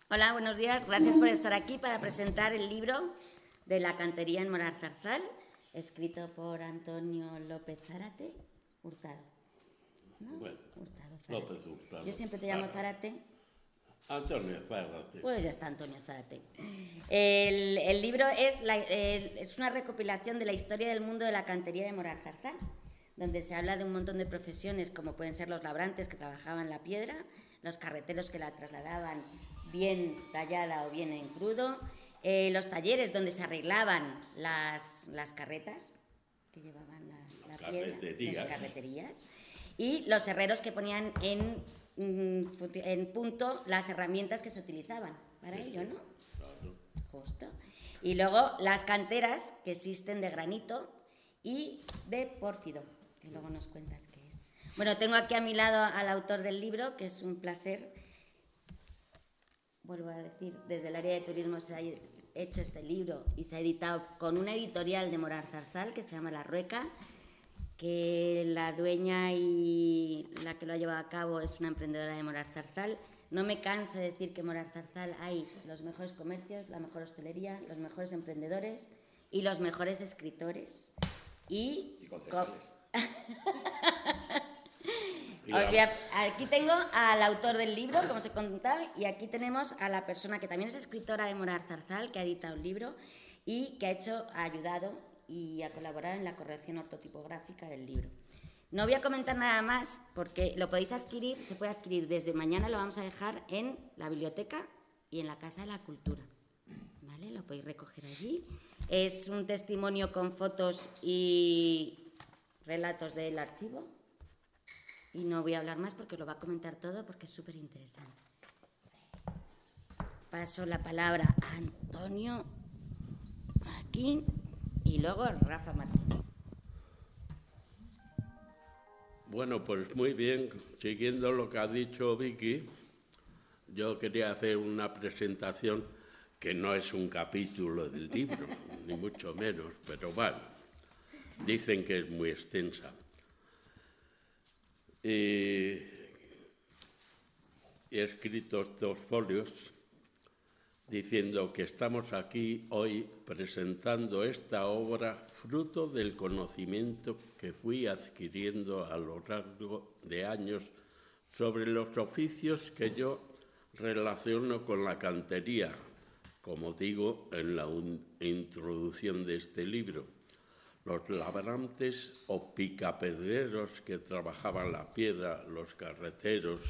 Hola, buenos días. Gracias por estar aquí para presentar el libro de la cantería en Morar Zarzal, escrito por Antonio López Zárate Hurtado. ¿No? Bueno, Hurtado, Zárate. López Hurtado. Yo siempre te llamo Zárate. Antonio Zárate. Pues ya está, Antonio Zárate. El libro es una recopilación de la historia del mundo de la cantería de Morar Zarzal, donde se habla de un montón de profesiones, como pueden ser los labrantes que trabajaban la piedra, los carreteros que la trasladaban bien tallada o bien en crudo, los talleres donde se arreglaban las carretas que llevaban la piedra, las carreterías, y los herreros que ponían en punto las herramientas que se utilizaban para ello, ¿no? Claro. Justo. Y luego las canteras que existen de granito y de pórfido, que luego nos cuentas qué es. Bueno, tengo aquí a mi lado al autor del libro, que es un placer. Vuelvo a decir, desde el área de turismo se ha hecho este libro y se ha editado con una editorial de Morar Zarzal que se llama La Rueca, que la dueña y la que lo ha llevado a cabo es una emprendedora de Morar Zarzal. No me canso de decir que en Morar Zarzal hay los mejores comercios, la mejor hostelería, los mejores emprendedores y los mejores escritores. Y concejales. Aquí tengo al autor del libro, como os he contado, y aquí tenemos a la persona que también es escritora de Morar Zarzal, que ha editado un libro y que ha ayudado y a colaborar en la corrección ortotipográfica del libro. No voy a comentar nada más porque lo podéis adquirir, se puede adquirir desde mañana, lo vamos a dejar en la biblioteca y en la Casa de la Cultura. ¿Vale? Lo podéis recoger allí. Es un testimonio con fotos y relatos del archivo. Y no voy a hablar más porque lo va a comentar todo porque es súper interesante. Paso la palabra a Antonio aquí y luego a Rafa Martín. Bueno, pues muy bien, siguiendo lo que ha dicho Vicky, yo quería hacer una presentación que no es un capítulo del libro, ni mucho menos, pero bueno, dicen que es muy extensa. He escrito 2 folios diciendo que estamos aquí hoy presentando esta obra fruto del conocimiento que fui adquiriendo a lo largo de años sobre los oficios que yo relaciono con la cantería, como digo en la introducción de este libro. Los labrantes o picapedreros que trabajaban la piedra, los carreteros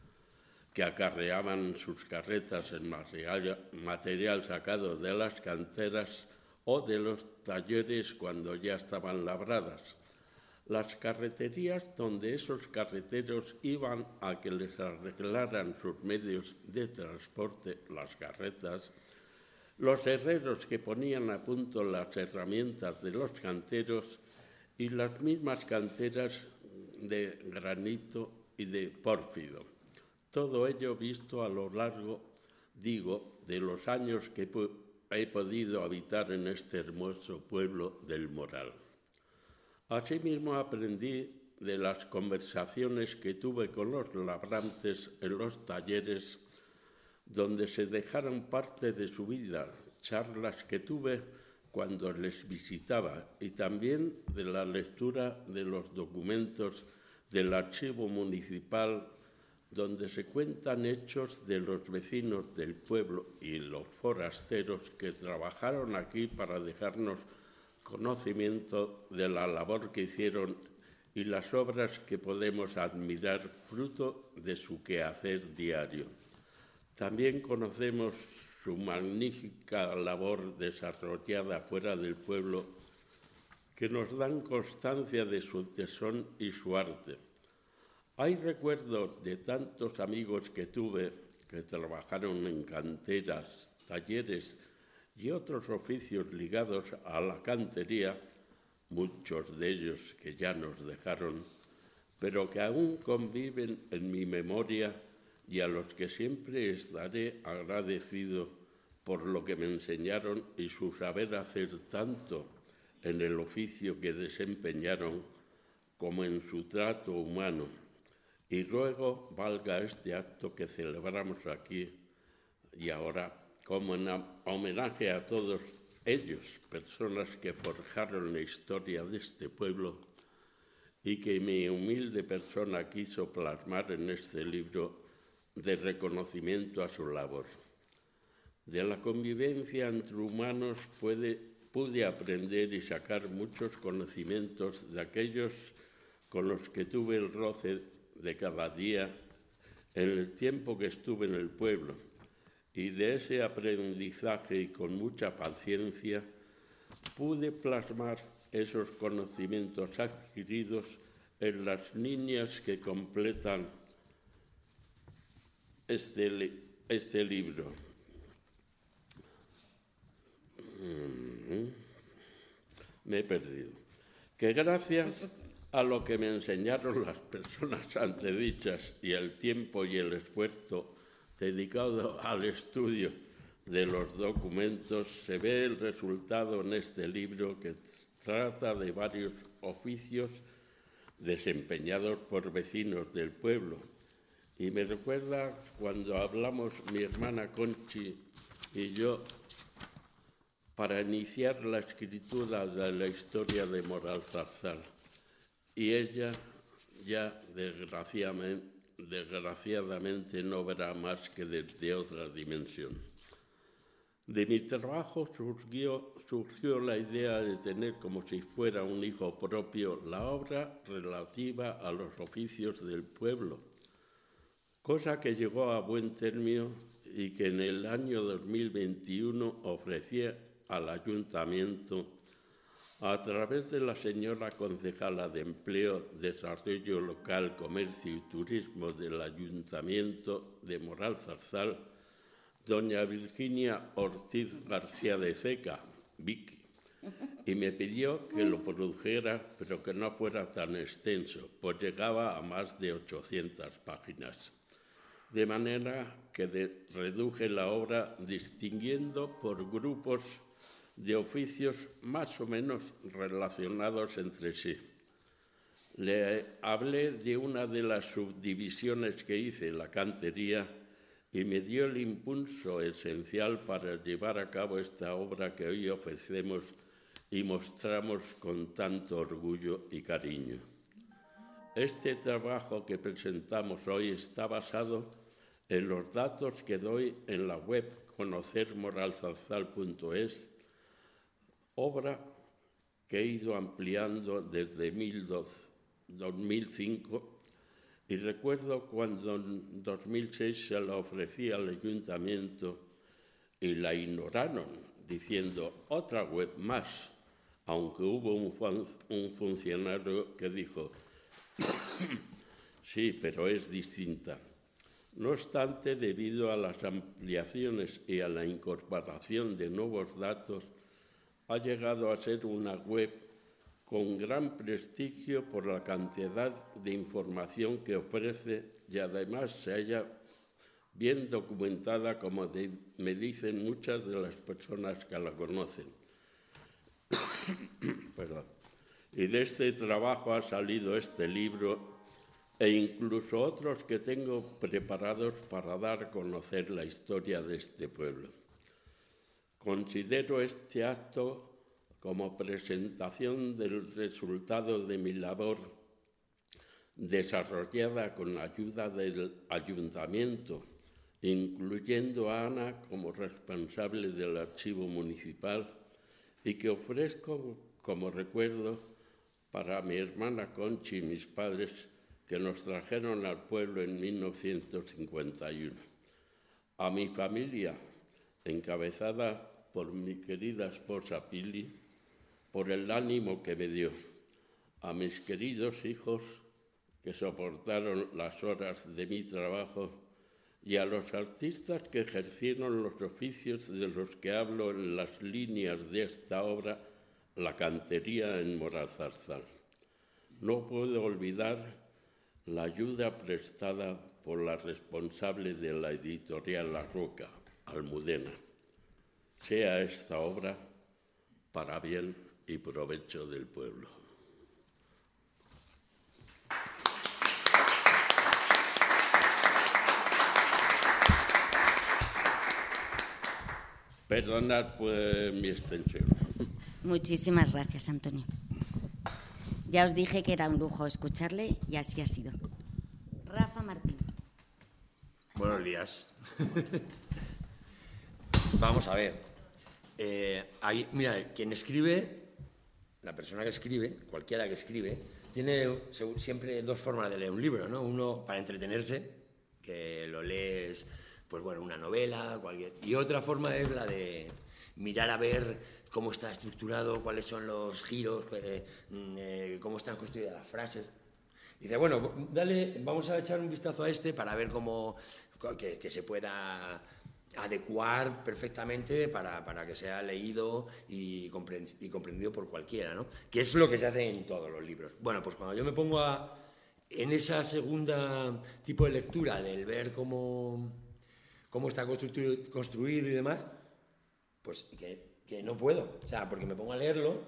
que acarreaban sus carretas en material sacado de las canteras o de los talleres cuando ya estaban labradas. Las carreterías donde esos carreteros iban a que les arreglaran sus medios de transporte, las carretas. Los herreros que ponían a punto las herramientas de los canteros y las mismas canteras de granito y de pórfido. Todo ello visto a lo largo, de los años que he podido habitar en este hermoso pueblo del Moral. Asimismo aprendí de las conversaciones que tuve con los labrantes en los talleres donde se dejaron parte de su vida, charlas que tuve cuando les visitaba y también de la lectura de los documentos del archivo municipal donde se cuentan hechos de los vecinos del pueblo y los forasteros que trabajaron aquí para dejarnos conocimiento de la labor que hicieron y las obras que podemos admirar fruto de su quehacer diario. También conocemos su magnífica labor desarrollada fuera del pueblo, que nos dan constancia de su tesón y su arte. Hay recuerdos de tantos amigos que tuve que trabajaron en canteras, talleres y otros oficios ligados a la cantería, muchos de ellos que ya nos dejaron, pero que aún conviven en mi memoria y a los que siempre estaré agradecido por lo que me enseñaron y su saber hacer tanto en el oficio que desempeñaron como en su trato humano. Y luego valga este acto que celebramos aquí Y ahora, como en homenaje a todos ellos, personas que forjaron la historia de este pueblo y que mi humilde persona quiso plasmar en este libro de reconocimiento a su labor. De la convivencia entre humanos pude aprender y sacar muchos conocimientos de aquellos con los que tuve el roce de cada día en el tiempo que estuve en el pueblo, y de ese aprendizaje y con mucha paciencia pude plasmar esos conocimientos adquiridos en las líneas que completan este libro. Me he perdido. Que gracias a lo que me enseñaron las personas antedichas y el tiempo y el esfuerzo dedicado al estudio de los documentos, se ve el resultado en este libro que trata de varios oficios desempeñados por vecinos del pueblo. Y me recuerda cuando hablamos mi hermana Conchi y yo para iniciar la escritura de la historia de Moral Zarzal. Y ella ya desgraciadamente no verá más que desde otra dimensión. De mi trabajo surgió la idea de tener como si fuera un hijo propio la obra relativa a los oficios del pueblo, cosa que llegó a buen término y que en el año 2021 ofrecí al Ayuntamiento a través de la señora concejala de Empleo, Desarrollo Local, Comercio y Turismo del Ayuntamiento de Moral Zarzal, doña Virginia Ortiz García de Ceca, Vicky, y me pidió que lo produjera, pero que no fuera tan extenso, pues llegaba a más de 800 páginas. De manera que reduje la obra distinguiendo por grupos de oficios más o menos relacionados entre sí. Le hablé de una de las subdivisiones que hice, la cantería, y me dio el impulso esencial para llevar a cabo esta obra que hoy ofrecemos y mostramos con tanto orgullo y cariño. Este trabajo que presentamos hoy está basado en los datos que doy en la web conocermoralzarzal.es, obra que he ido ampliando desde 2005, y recuerdo cuando en 2006 se la ofrecí al Ayuntamiento y la ignoraron, diciendo otra web más, aunque hubo un funcionario que dijo sí, pero es distinta. No obstante, debido a las ampliaciones y a la incorporación de nuevos datos, ha llegado a ser una web con gran prestigio por la cantidad de información que ofrece y además se halla bien documentada, como me dicen muchas de las personas que la conocen. Perdón. Y de este trabajo ha salido este libro e incluso otros que tengo preparados para dar a conocer la historia de este pueblo. Considero este acto como presentación del resultado de mi labor desarrollada con la ayuda del Ayuntamiento, incluyendo a Ana como responsable del archivo municipal, y que ofrezco como recuerdo para mi hermana Conchi y mis padres que nos trajeron al pueblo en 1951. A mi familia, encabezada por mi querida esposa Pili, por el ánimo que me dio, a mis queridos hijos que soportaron las horas de mi trabajo y a los artistas que ejercieron los oficios de los que hablo en las líneas de esta obra, La cantería en Moral Zarzal. No puedo olvidar la ayuda prestada por la responsable de la editorial La Roca, Almudena. Sea esta obra para bien y provecho del pueblo. Perdonad pues mi extensión. Muchísimas gracias, Antonio. Ya os dije que era un lujo escucharle y así ha sido. Rafa Martín. Buenos días. Vamos a ver. Mira, quien escribe, la persona que escribe, cualquiera que escribe, tiene siempre dos formas de leer un libro, ¿no? Uno para entretenerse, que lo lees, pues bueno, una novela, y otra forma es la de mirar a ver cómo está estructurado, cuáles son los giros, cómo están construidas las frases. Dice, bueno, vamos a echar un vistazo a este para ver cómo que se pueda adecuar perfectamente para que sea leído y comprendido por cualquiera, ¿no? Que es lo que se hace en todos los libros. Bueno, pues cuando yo me pongo en esa segunda tipo de lectura, del ver cómo está construido y demás, pues que no puedo, o sea, porque me pongo a leerlo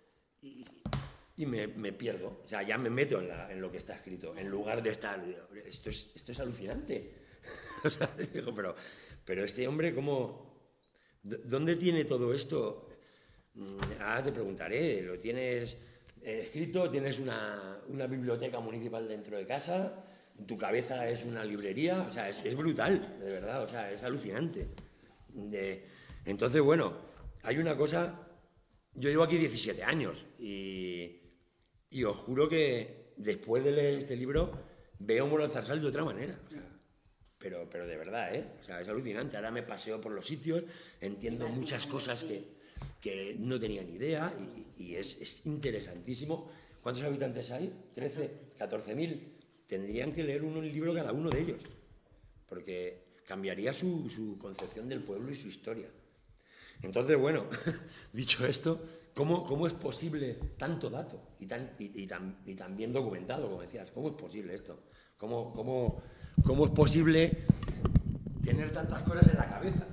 y me pierdo, o sea, ya me meto en lo que está escrito, en lugar de estar, esto es alucinante. O sea, digo, pero este hombre, ¿dónde tiene todo esto? Ahora te preguntaré, ¿lo tienes escrito? ¿Tienes una biblioteca municipal dentro de casa? ¿Tu cabeza es una librería? O sea, es brutal, de verdad, o sea, es alucinante. Entonces, bueno, hay una cosa, yo llevo aquí 17 años y os juro que después de leer este libro veo Moral Zarzal de otra manera, o sea, pero de verdad, ¿eh? O sea, es alucinante. Ahora me paseo por los sitios, entiendo muchas cosas que no tenía ni idea y es interesantísimo. ¿Cuántos habitantes hay? 13, 14.000. Tendrían que leer un libro cada uno de ellos, porque cambiaría su concepción del pueblo y su historia. Entonces, bueno, dicho esto, ¿cómo es posible tanto dato y tan bien documentado, como decías? ¿Cómo es posible esto? ¿Cómo es posible tener tantas cosas en la cabeza?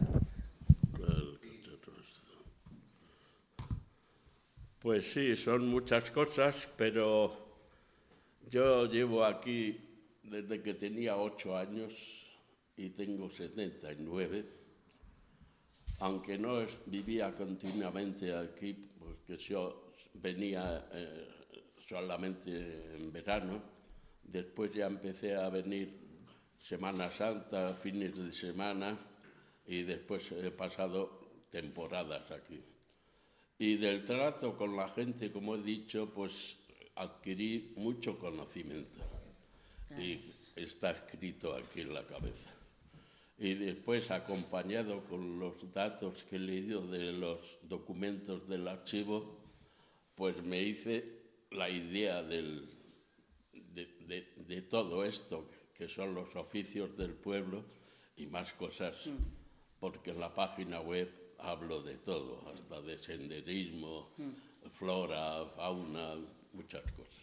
Pues sí, son muchas cosas, pero yo llevo aquí desde que tenía 8 años y tengo 79. Aunque no vivía continuamente aquí, porque yo venía solamente en verano, después ya empecé a venir Semana Santa, fines de semana, y después he pasado temporadas aquí. Y del trato con la gente, como he dicho, pues adquirí mucho conocimiento. Y está escrito aquí en la cabeza. Y después, acompañado con los datos que he leído de los documentos del archivo, pues me hice la idea de todo esto, que son los oficios del pueblo y más cosas, porque en la página web hablo de todo, hasta de senderismo, flora, fauna, muchas cosas.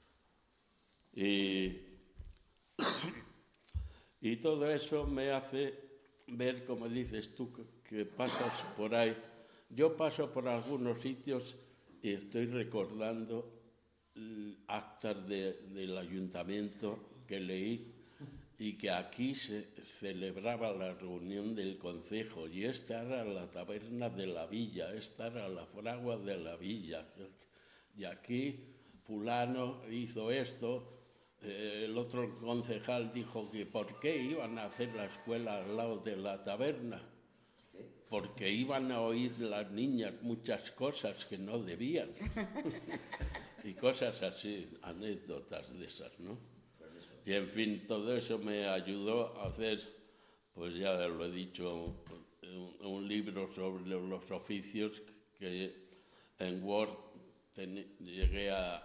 Y todo eso me hace ver, como dices tú, que pasas por ahí. Yo paso por algunos sitios y estoy recordando actas del ayuntamiento que leí y que aquí se celebraba la reunión del concejo y esta era la taberna de la villa, esta era la fragua de la villa. Y aquí fulano hizo esto. El otro concejal dijo que ¿por qué iban a hacer la escuela al lado de la taberna? Porque iban a oír las niñas muchas cosas que no debían. Y cosas así, anécdotas de esas, ¿no? Y en fin, todo eso me ayudó a hacer, pues ya lo he dicho, un libro sobre los oficios que en Word llegué a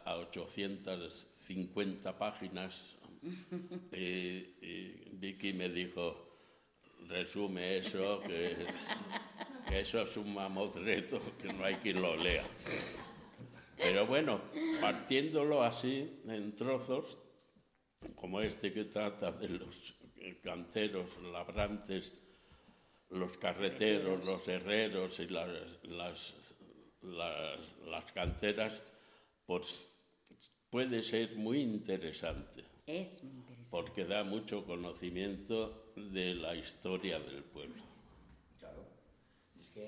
850 páginas y Vicky me dijo, resume eso, que eso es un mamotreto, que no hay quien lo lea. Pero bueno, partiéndolo así en trozos, como este que trata de los canteros, labrantes, los carreteros, los herreros y las canteras, pues puede ser muy interesante. Es muy interesante. Porque da mucho conocimiento de la historia del pueblo. Claro. Es que,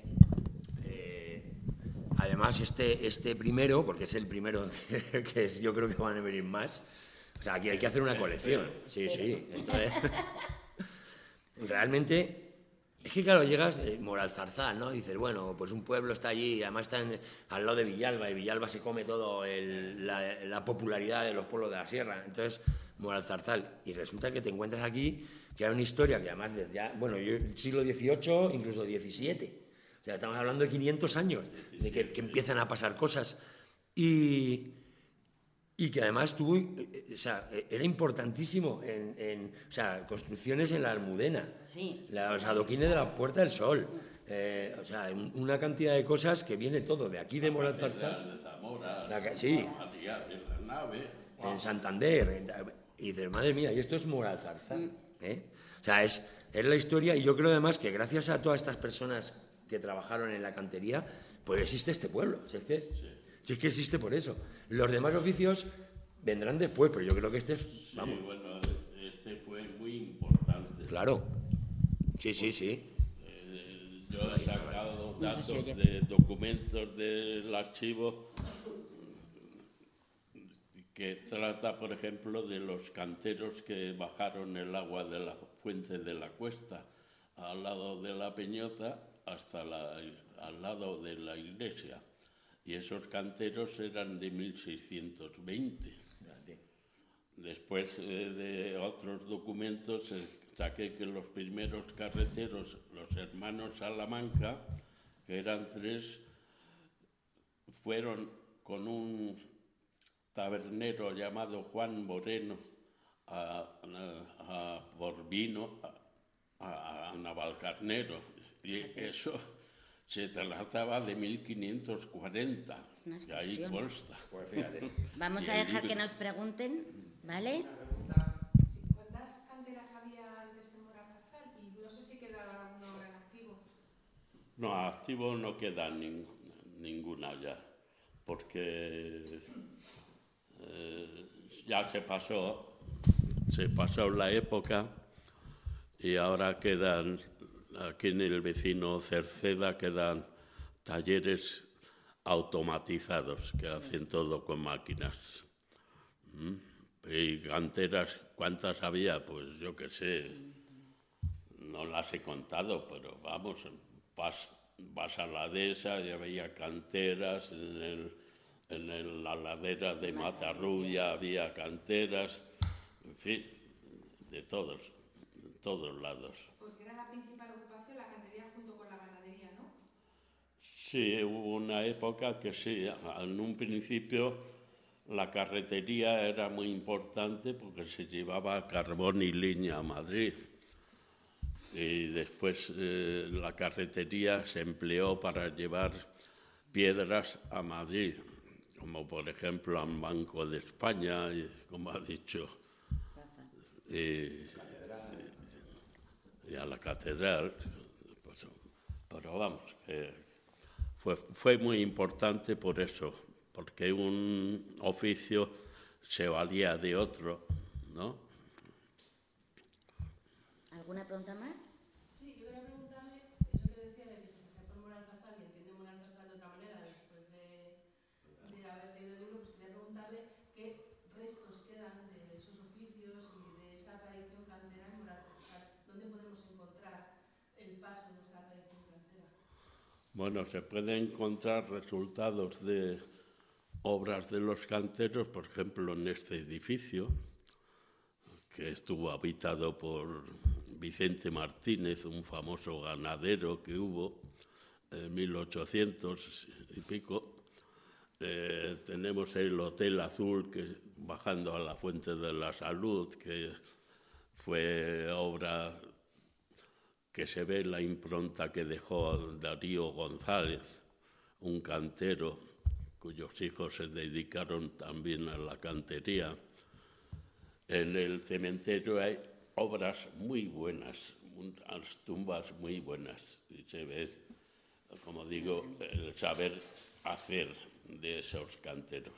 además, este primero, porque es el primero que yo creo que van a venir más, o sea, aquí hay que hacer una colección. Sí, sí. Entonces, realmente, es que claro, llegas, Moralzarzal, ¿no? Dices, bueno, pues un pueblo está allí, además está al lado de Villalba, y Villalba se come todo la popularidad de los pueblos de la sierra. Entonces, Moralzarzal. Y resulta que te encuentras aquí, que hay una historia que además desde ya, bueno, el siglo XVIII, incluso XVII. O sea, estamos hablando de 500 años, de que empiezan a pasar cosas. Y que además tuvo, o sea, era importantísimo o sea, construcciones en la Almudena, Sí. los adoquines de la Puerta del Sol, o sea, una cantidad de cosas que viene todo de aquí de Moralzarzal, De Zamora, sí, la nave. en Santander, y dices, madre mía, y esto es Moralzarzal, ¿eh? O sea, es la historia, y yo creo además que gracias a todas estas personas que trabajaron en la cantería, pues existe este pueblo, si es que existe por eso. Los demás oficios vendrán después, pero yo creo que este es, vamos. Sí, bueno, este fue muy importante. Claro. Sí, sí, sí. Yo he sacado No sé si datos oye. de documentos del archivo que trata, por ejemplo, de los canteros que bajaron el agua de la fuente de la Cuesta al lado de la Peñota hasta al lado de la iglesia. Y esos canteros eran de 1620. Después de otros documentos saqué que los primeros carreteros, los hermanos Salamanca, que eran 3, fueron con un tabernero llamado Juan Moreno por vino a Navalcarnero. Y eso se trataba de 1540, que ahí consta. Pues fíjate. Vamos a dejar que nos pregunten, ¿vale? ¿Cuántas canteras había antes en Moralzarzal? Y no sé si queda alguna ahora en activo. No, activo no queda ninguna ya, porque ya se pasó la época y ahora quedan, aquí en el vecino Cerceda, quedan talleres automatizados que hacen todo con máquinas. Y canteras, ¿cuántas había? Pues yo qué sé, no las he contado, pero vamos, vas a la dehesa y había canteras, en la ladera de Matarrubia había canteras, en fin, de todos lados. Porque era la principal ocupación, la cantería junto con la ganadería, ¿no? Sí, hubo una época que sí, en un principio la carretería era muy importante porque se llevaba carbón y leña a Madrid. Y después la carretería se empleó para llevar piedras a Madrid, como por ejemplo al Banco de España, y, como ha dicho, y a la catedral. Pero vamos, fue muy importante por eso, porque un oficio se valía de otro, ¿no? ¿Alguna pregunta más? Sí, yo quería preguntarle, eso que decía de que se pasea por Moralzarzal y entiende Moralzarzal de otra manera después de haber leído el libro, pues quería preguntarle qué restos quedan de esos oficios y de esa tradición cantera en Moralzarzal. ¿Dónde podemos encontrar el paso de esa tradición cantera? Bueno, se pueden encontrar resultados de obras de los canteros, por ejemplo, en este edificio, que estuvo habitado por Vicente Martínez, un famoso ganadero que hubo en 1800 y pico. Tenemos el Hotel Azul, que bajando a la Fuente de la Salud, que fue obra que se ve la impronta que dejó Darío González, un cantero cuyos hijos se dedicaron también a la cantería. En el cementerio hay obras muy buenas, unas tumbas muy buenas, y se ve, como digo, el saber hacer de esos canteros.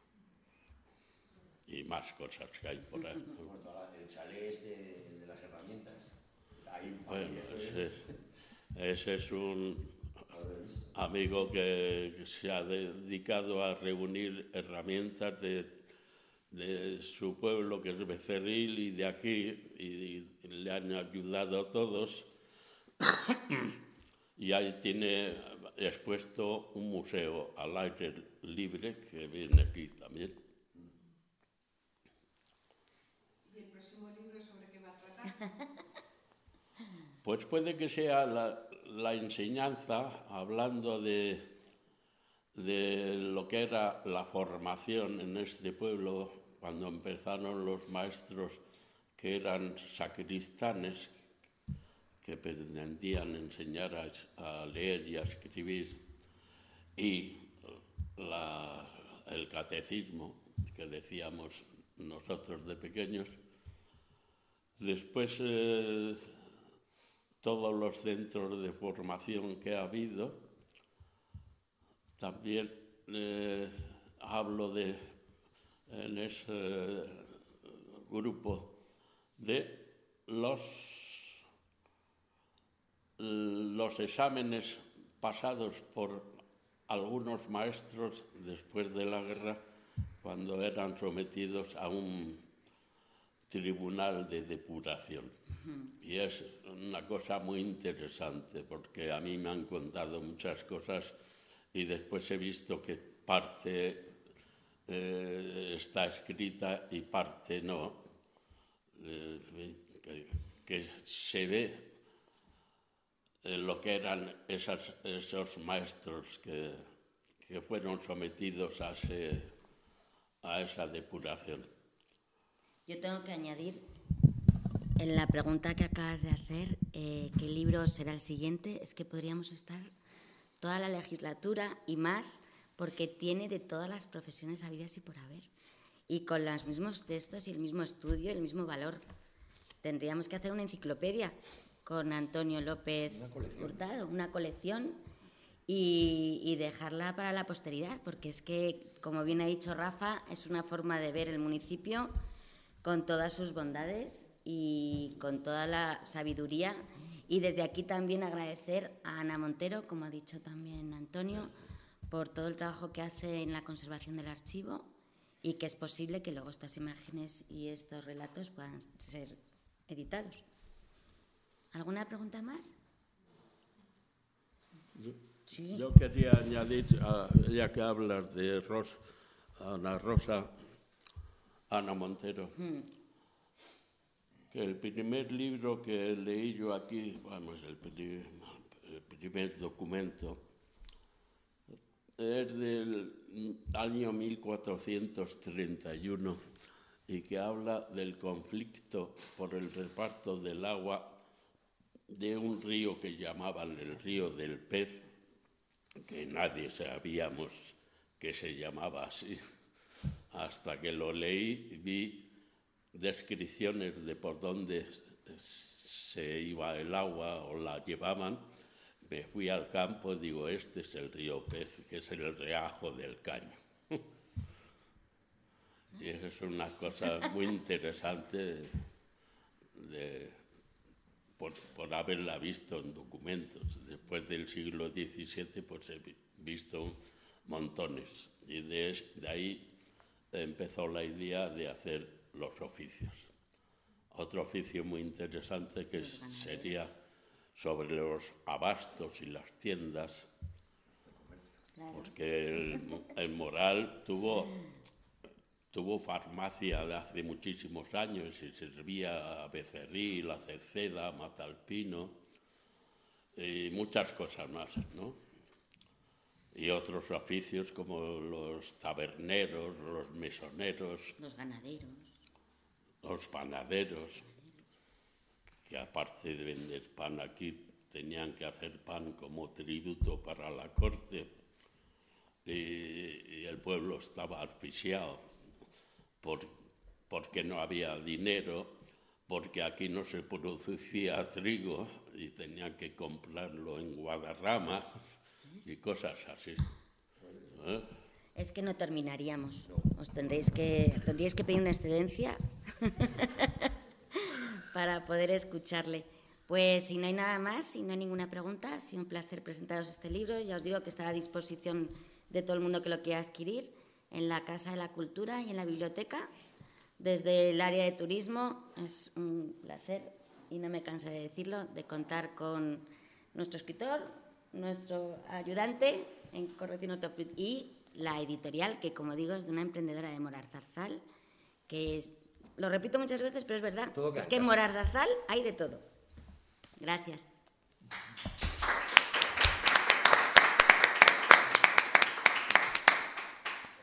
Y más cosas que hay por ahí. El chalet de las herramientas. Ahí, Bueno, ese es un amigo que se ha dedicado a reunir herramientas de su pueblo, que es Becerril, y de aquí, y le han ayudado a todos. Y ahí tiene expuesto un museo al aire libre que viene aquí también. ¿Y el próximo libro sobre qué va a tratar? Pues puede que sea la enseñanza, hablando de lo que era la formación en este pueblo, cuando empezaron los maestros que eran sacristanes, que pretendían enseñar a leer y a escribir, y el catecismo, que decíamos nosotros de pequeños. Después, todos los centros de formación que ha habido. También hablo en ese grupo de los exámenes pasados por algunos maestros después de la guerra, cuando eran sometidos a un tribunal de depuración. Y es una cosa muy interesante, porque a mí me han contado muchas cosas y después he visto que parte está escrita y parte no, que se ve lo que eran esos maestros que fueron sometidos a esa depuración. Yo tengo que añadir, en la pregunta que acabas de hacer, ¿qué libro será el siguiente? Es que podríamos estar toda la legislatura y más, porque tiene de todas las profesiones habidas y por haber. Y con los mismos textos y el mismo estudio, el mismo valor. Tendríamos que hacer una enciclopedia con Antonio López Hurtado, una colección, y dejarla para la posteridad, porque es que, como bien ha dicho Rafa, es una forma de ver el municipio con todas sus bondades y con toda la sabiduría. Y desde aquí también agradecer a Ana Montero, como ha dicho también Antonio, por todo el trabajo que hace en la conservación del archivo, y que es posible que luego estas imágenes y estos relatos puedan ser editados. ¿Alguna pregunta más? Sí. Yo quería añadir, ya que hablas de Ana Montero, que el primer libro que leí yo aquí, vamos, el primer documento, es del año 1431 y que habla del conflicto por el reparto del agua de un río que llamaban el río del pez, que nadie sabíamos que se llamaba así, hasta que lo leí, vi descripciones de por dónde se iba el agua o la llevaban. Me fui al campo y digo, este es el río Pez, que es el Riajo del Caño. Y eso es una cosa muy interesante por haberla visto en documentos. Después del siglo XVII pues he visto montones. Y de ahí empezó la idea de hacer los oficios. Otro oficio muy interesante que sería sobre los abastos y las tiendas, porque el Moral tuvo farmacia de hace muchísimos años y servía a Becerril, a Cerceda, a Matalpino y muchas cosas más, ¿no? Y otros oficios como los taberneros, los mesoneros, los ganaderos, los panaderos, que aparte de vender pan aquí, tenían que hacer pan como tributo para la corte, y el pueblo estaba asfixiado porque no había dinero, porque aquí no se producía trigo y tenían que comprarlo en Guadarrama y cosas así. Es que no terminaríamos. Os tendríais que pedir una excedencia para poder escucharle. Pues si no hay nada más, si no hay ninguna pregunta, ha sido un placer presentaros este libro. Ya os digo que está a disposición de todo el mundo que lo quiera adquirir en la Casa de la Cultura y en la biblioteca. Desde el área de turismo es un placer, y no me canso de decirlo, de contar con nuestro escritor, nuestro ayudante en corrección ortográfica y la editorial, que como digo es de una emprendedora de Morar Zarzal, que es, lo repito muchas veces, pero es verdad, Todo queda es en que en casa. Morar Zarzal hay de todo. Gracias.